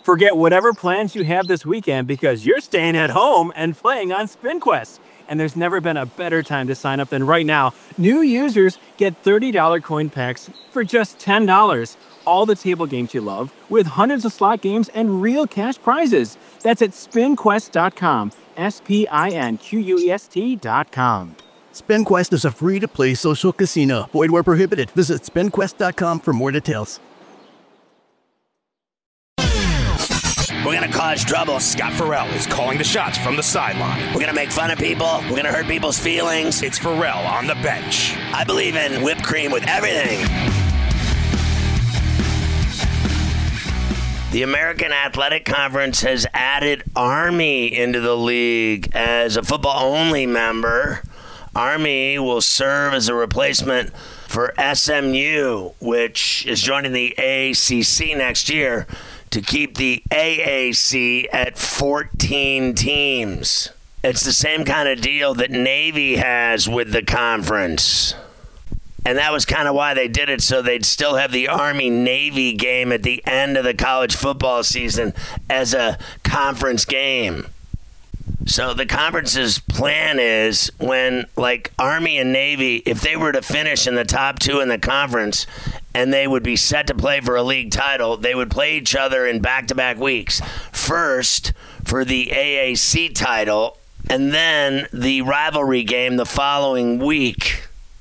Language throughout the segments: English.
Forget whatever plans you have this weekend because you're staying at home and playing on SpinQuest. And there's never been a better time to sign up than right now. New users get $30 coin packs for just $10. All the table games you love, with hundreds of slot games and real cash prizes. That's at spinquest.com. SPINQUEST.com. SpinQuest is a free-to-play social casino. Void where prohibited. Visit spinquest.com for more details. We're going to cause trouble. Scott Farrell is calling the shots from the sideline. We're going to make fun of people. We're going to hurt people's feelings. It's Farrell on the bench. I believe in whipped cream with everything. The American Athletic Conference has added Army into the league as a football-only member. Army will serve as a replacement for SMU, which is joining the AACC next year, to keep the AAC at 14 teams. It's the same kind of deal that Navy has with the conference. And that was kind of why they did it, so they'd still have the Army-Navy game at the end of the college football season as a conference game. So the conference's plan is when, like, Army and Navy, if they were to finish in the top two in the conference and they would be set to play for a league title, they would play each other in back-to-back weeks. First for the AAC title, and then the rivalry game the following week.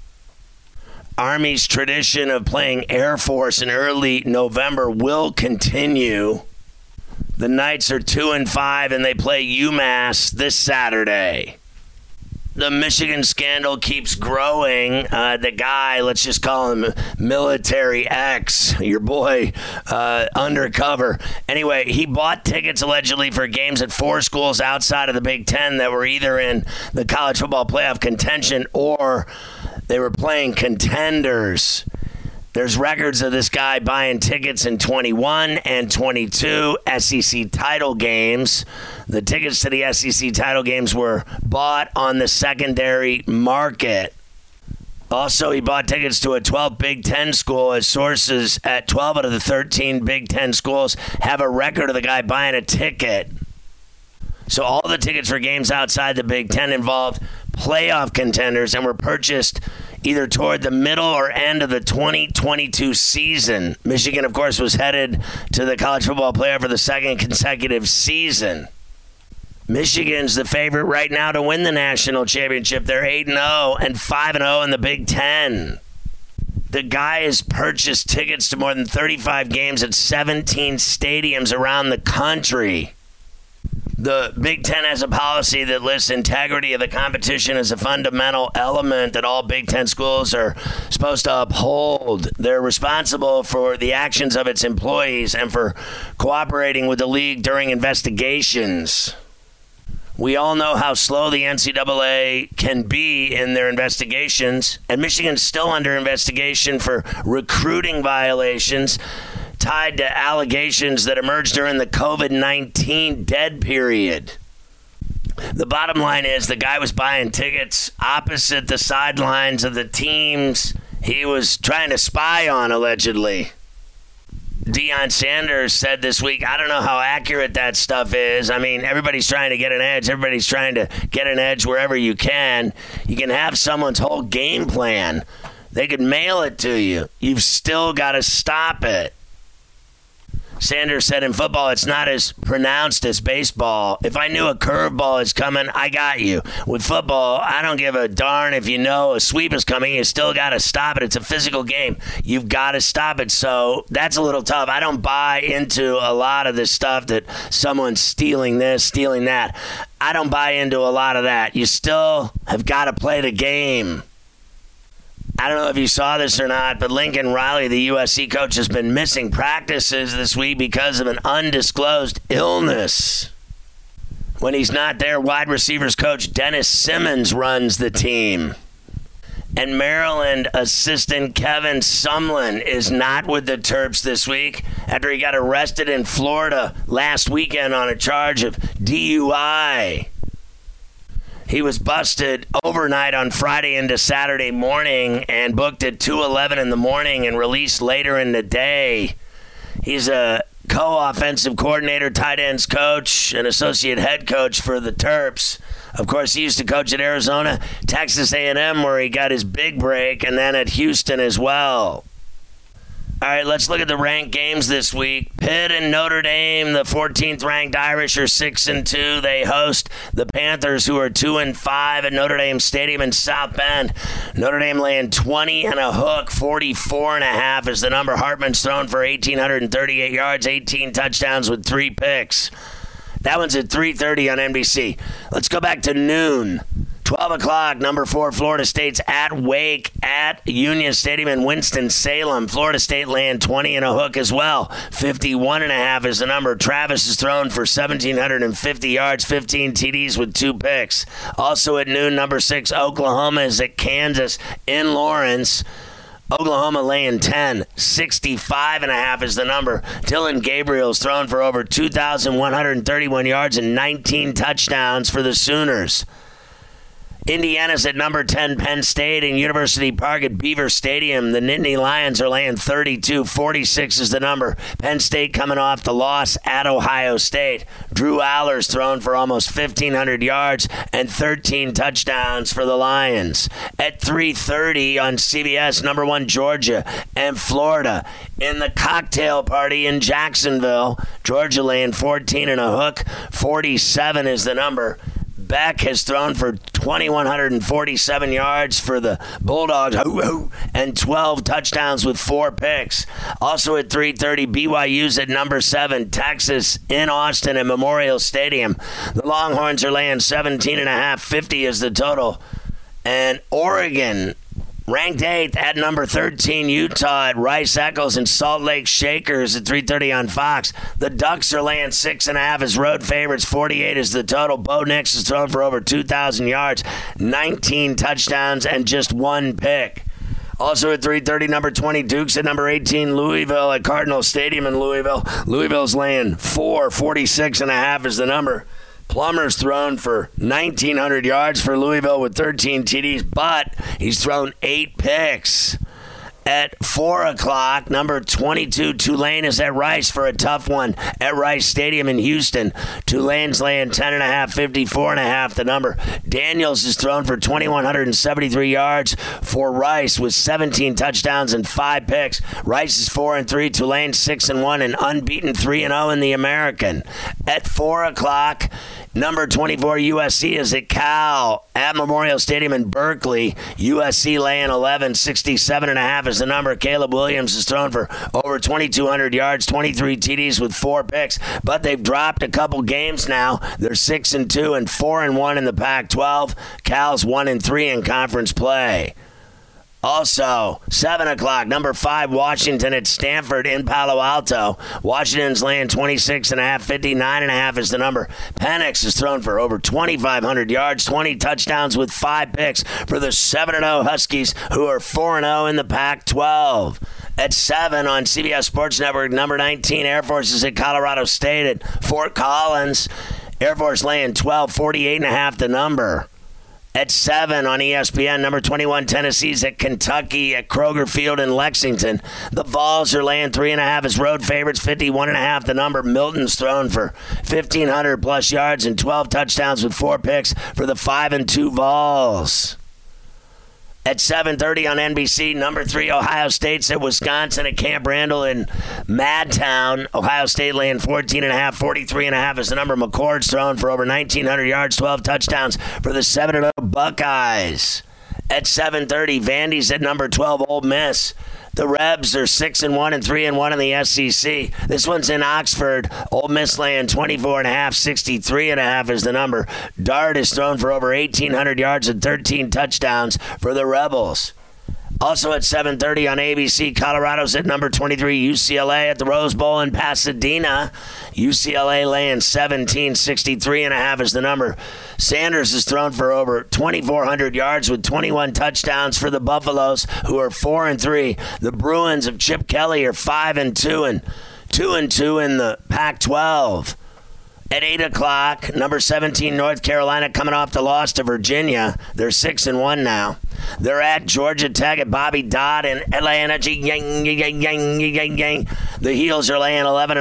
Army's tradition of playing Air Force in early November will continue. The Knights are 2-5, and they play UMass this Saturday. The Michigan scandal keeps growing. The guy, let's just call him Military X, your boy, undercover. Anyway, he bought tickets allegedly for games at 4 schools outside of the Big Ten that were either in the college football playoff contention or they were playing contenders. There's records of this guy buying tickets in 21 and 22 SEC title games. The tickets to the SEC title games were bought on the secondary market. Also, he bought tickets to a 12 Big Ten school, as sources at 12 out of the 13 Big Ten schools have a record of the guy buying a ticket. So all the tickets for games outside the Big Ten involved playoff contenders and were purchased either toward the middle or end of the 2022 season. Michigan, of course, was headed to the college football playoff for the second consecutive season. Michigan's the favorite right now to win the national championship. They're 8-0 and 5-0 in the Big Ten. The guy has purchased tickets to more than 35 games at 17 stadiums around the country. The Big Ten has a policy that lists integrity of the competition as a fundamental element that all Big Ten schools are supposed to uphold. They're responsible for the actions of its employees and for cooperating with the league during investigations. We all know how slow the NCAA can be in their investigations, and Michigan's still under investigation for recruiting violations tied to allegations that emerged during the COVID-19 dead period. The bottom line is the guy was buying tickets opposite the sidelines of the teams he was trying to spy on, allegedly. Deion Sanders said this week, I don't know how accurate that stuff is. I mean, everybody's trying to get an edge. Everybody's trying to get an edge wherever you can. You can have someone's whole game plan. They could mail it to you. You've still got to stop it. Sanders said in football, it's not as pronounced as baseball. If I knew a curveball is coming, I got you. With football, I don't give a darn if you know a sweep is coming. You still got to stop it. It's a physical game. You've got to stop it. So that's a little tough. I don't buy into a lot of this stuff that someone's stealing this, stealing that. I don't buy into a lot of that. You still have got to play the game. I don't know if you saw this or not, but Lincoln Riley, the USC coach, has been missing practices this week because of an undisclosed illness. When he's not there, wide receivers coach Dennis Simmons runs the team. And Maryland assistant Kevin Sumlin is not with the Terps this week after he got arrested in Florida last weekend on a charge of DUI. He was busted overnight on Friday into Saturday morning and booked at 2:11 in the morning and released later in the day. He's a co-offensive coordinator, tight ends coach, and associate head coach for the Terps. Of course, he used to coach at Arizona, Texas A&M, where he got his big break, and then at Houston as well. All right, let's look at the ranked games this week. Pitt and Notre Dame, the 14th ranked Irish, are 6-2. They host the Panthers, who are 2-5 at Notre Dame Stadium in South Bend. Notre Dame laying 20 and a hook, 44.5 is the number. Hartman's thrown for 1,838 yards, 18 touchdowns with 3 picks. That one's at 3:30 on NBC. Let's go back to noon. 12 o'clock, number 4, Florida State's at Wake at Union Stadium in Winston-Salem. Florida State laying 20 and a hook as well. 51.5 is the number. Travis is thrown for 1,750 yards, 15 TDs with 2 picks. Also at noon, number 6, Oklahoma is at Kansas in Lawrence. Oklahoma laying 10, 65.5 is the number. Dylan Gabriel's thrown for over 2,131 yards and 19 touchdowns for the Sooners. Indiana's at number 10, Penn State, in University Park at Beaver Stadium. The Nittany Lions are laying 32. 46 is the number. Penn State coming off the loss at Ohio State. Drew Aller's thrown for almost 1,500 yards and 13 touchdowns for the Lions. At 3:30 on CBS, number 1, Georgia and Florida in the cocktail party in Jacksonville. Georgia laying 14 and a hook. 47 is the number. Beck has thrown for 2,147 yards for the Bulldogs and 12 touchdowns with 4 picks. Also at 3:30, BYU's at number 7, Texas in Austin at Memorial Stadium. The Longhorns are laying 17.5, 50 is the total. And Oregon, ranked 8th at number 13, Utah at Rice Eccles and Salt Lake Shakers at 3:30 on Fox. The Ducks are laying 6.5 as road favorites. 48 is the total. Bo Nix has thrown for over 2,000 yards, 19 touchdowns, and just 1 pick. Also at 3:30, number 20, Duke's at number 18, Louisville at Cardinal Stadium in Louisville. Louisville's laying 4, 46.5 is the number. Plummer's thrown for 1,900 yards for Louisville with 13 TDs, but he's thrown 8 picks. At 4 o'clock, number 22, Tulane is at Rice for a tough one at Rice Stadium in Houston. Tulane's laying 10.5, 54.5 the number. Daniels is thrown for 2,173 yards for Rice with 17 touchdowns and 5 picks. Rice is 4-3, Tulane 6-1, and unbeaten 3-0 in the American. At 4 o'clock, number 24, USC is at Cal at Memorial Stadium in Berkeley. USC laying 11, 67.5 is the number. Caleb Williams is thrown for over 2,200 yards, 23 TDs with 4 picks, but they've dropped a couple games now. They're 6-2 and 4-1 in the Pac-12. Cal's 1-3 in conference play. Also, 7 o'clock, number 5, Washington at Stanford in Palo Alto. Washington's laying 26.5, 59.5 is the number. Penix is thrown for over 2,500 yards, 20 touchdowns with 5 picks for the 7-0 Huskies, who are 4-0 in the Pac-12. At 7 on CBS Sports Network, number 19, Air Force is at Colorado State at Fort Collins. Air Force laying 12, 48.5 the number. At 7 on ESPN, number 21, Tennessee's at Kentucky at Kroger Field in Lexington. The Vols are laying 3.5 as road favorites, 51.5 the number. Milton's thrown for 1,500 plus yards and 12 touchdowns with 4 picks for the 5-2 Vols. At 7:30 on NBC, number 3, Ohio State's at Wisconsin at Camp Randall in Madtown. Ohio State laying 14.5, 43.5 is the number. McCord's thrown for over 1,900 yards, 12 touchdowns for the 7-0 Buckeyes. At 7:30, Vandy's at number 12, Ole Miss. The Rebs are 6-1 and 3-1 in the SEC. This one's in Oxford. Ole Miss laying 24.5, 63.5 is the number. Dart is thrown for over 1,800 yards and 13 touchdowns for the Rebels. Also at 7:30 on ABC, Colorado's at number 23, UCLA at the Rose Bowl in Pasadena. UCLA laying 17, 63.5 is the number. Sanders is thrown for over 2,400 yards with 21 touchdowns for the Buffaloes, who are 4-3. The Bruins of Chip Kelly are 5-2 and 2-2 in the Pac-12. At 8 o'clock, number 17, North Carolina coming off the loss to Virginia. They're 6-1 now. They're at Georgia Tech at Bobby Dodd in Atlanta. The Heels are laying 11.5,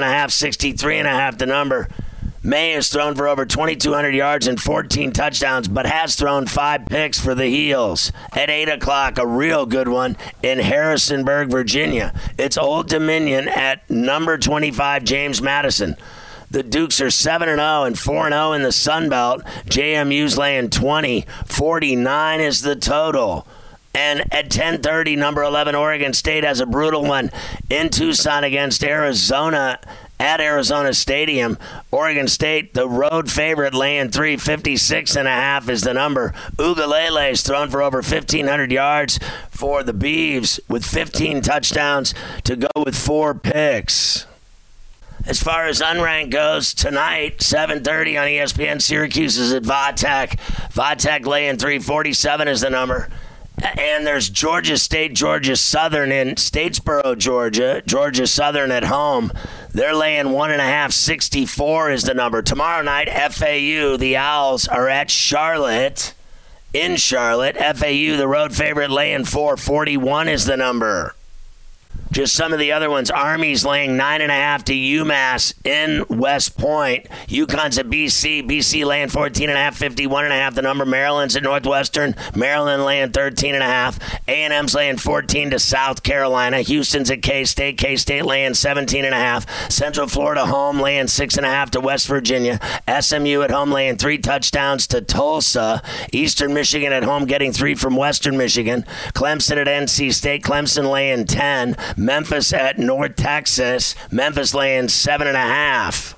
63.5 the number. May has thrown for over 2,200 yards and 14 touchdowns, but has thrown 5 picks for the Heels. At 8 o'clock, a real good one in Harrisonburg, Virginia. It's Old Dominion at number 25, James Madison. The Dukes are 7-0 and 4-0 in the Sun Belt. JMU's laying 20. 49 is the total. And at 10:30, number 11, Oregon State has a brutal one in Tucson against Arizona at Arizona Stadium. Oregon State, the road favorite, laying 3, 56.5 is the number. Ugalele's thrown for over 1,500 yards for the Beavs with 15 touchdowns to go with 4 picks. As far as unranked goes, tonight, 7:30 on ESPN, Syracuse is at Vatech. Vatech laying 347 is the number. And there's Georgia State, Georgia Southern in Statesboro, Georgia. Georgia Southern at home. They're laying 1.5, 64 is the number. Tomorrow night, FAU, the Owls, are at Charlotte. In Charlotte, FAU, the road favorite, laying 4, 41 is the number. Just some of the other ones. Army's laying 9.5 to UMass in West Point. UConn's at BC. BC laying 14.5, 51.5 the number. Maryland's at Northwestern. Maryland laying 13.5. A&M's laying 14 to South Carolina. Houston's at K-State. K-State laying 17.5. Central Florida home laying 6.5 to West Virginia. SMU at home laying 3 touchdowns to Tulsa. Eastern Michigan at home getting 3 from Western Michigan. Clemson at NC State. Clemson laying 10. Memphis at North Texas. Memphis laying 7.5.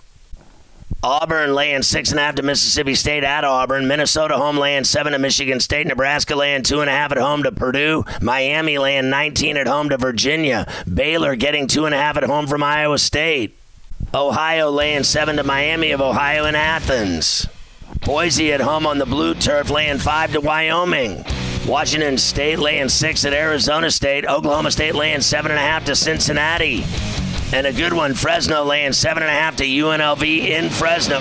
Auburn laying 6.5 to Mississippi State at Auburn. Minnesota home laying 7 to Michigan State. Nebraska laying 2.5 at home to Purdue. Miami laying 19 at home to Virginia. Baylor getting 2.5 at home from Iowa State. Ohio laying 7 to Miami of Ohio in Athens. Boise at home on the blue turf laying 5 to Wyoming. Washington State laying 6 at Arizona State. Oklahoma State laying 7.5 to Cincinnati. And a good one, Fresno laying 7.5 to UNLV in Fresno.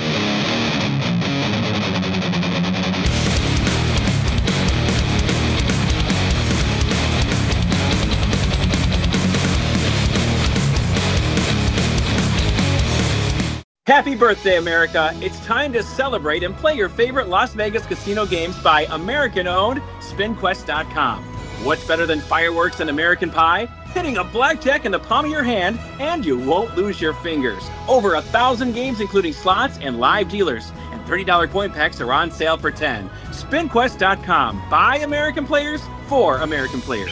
Happy birthday, America. It's time to celebrate and play your favorite Las Vegas casino games by American-owned SpinQuest.com. What's better than fireworks and American pie? Hitting a blackjack in the palm of your hand, and you won't lose your fingers. Over 1,000 games, including slots and live dealers. And $30 coin packs are on sale for $10. SpinQuest.com. By American players, for American players.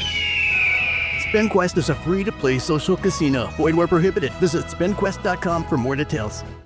SpinQuest is a free-to-play social casino. Void where prohibited. Visit SpinQuest.com for more details.